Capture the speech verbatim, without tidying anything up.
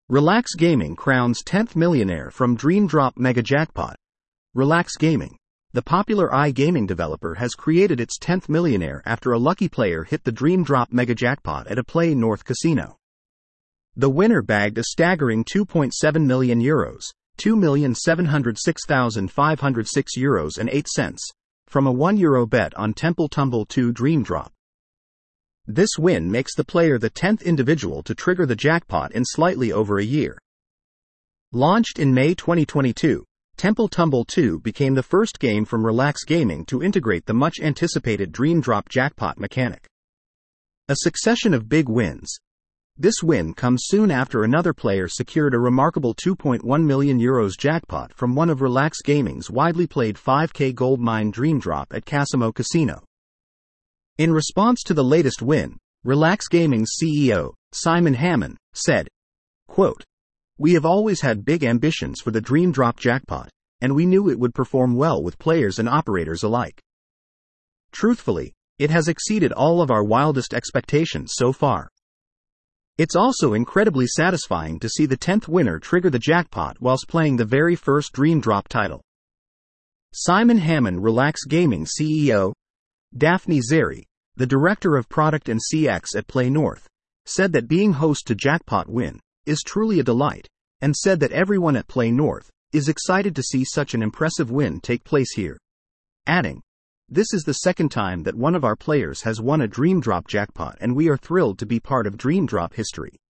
Relax Gaming crowns tenth millionaire from Dream Drop Mega Jackpot. Relax Gaming, the popular iGaming developer, has created its tenth millionaire after a lucky player hit the Dream Drop Mega Jackpot at a Play North casino. The winner bagged a staggering two point seven million euros, two million seven hundred six thousand five hundred six euros and eight cents, from a one euro bet on Temple Tumble two Dream Drop. This win makes the player the tenth individual to trigger the jackpot in slightly over a year. Launched in May twenty twenty-two, Temple Tumble two became the first game from Relax Gaming to integrate the much-anticipated Dream Drop jackpot mechanic. A succession of big wins. This win comes soon after another player secured a remarkable two point one million euros jackpot from one of Relax Gaming's widely played five K Goldmine Dream Drop at Casino Casino. In response to the latest win, Relax Gaming's C E O, Simon Hammon, said, quote, "We have always had big ambitions for the Dream Drop jackpot, and we knew it would perform well with players and operators alike. Truthfully, it has exceeded all of our wildest expectations so far. It's also incredibly satisfying to see the tenth winner trigger the jackpot whilst playing the very first Dream Drop title." Simon Hammon, Relax Gaming C E O, Daphne Zeri, the director of product and C X at Play North, said that being host to Jackpot Win is truly a delight, and said that everyone at Play North is excited to see such an impressive win take place here. Adding, "This is the second time that one of our players has won a Dream Drop jackpot, and we are thrilled to be part of Dream Drop history."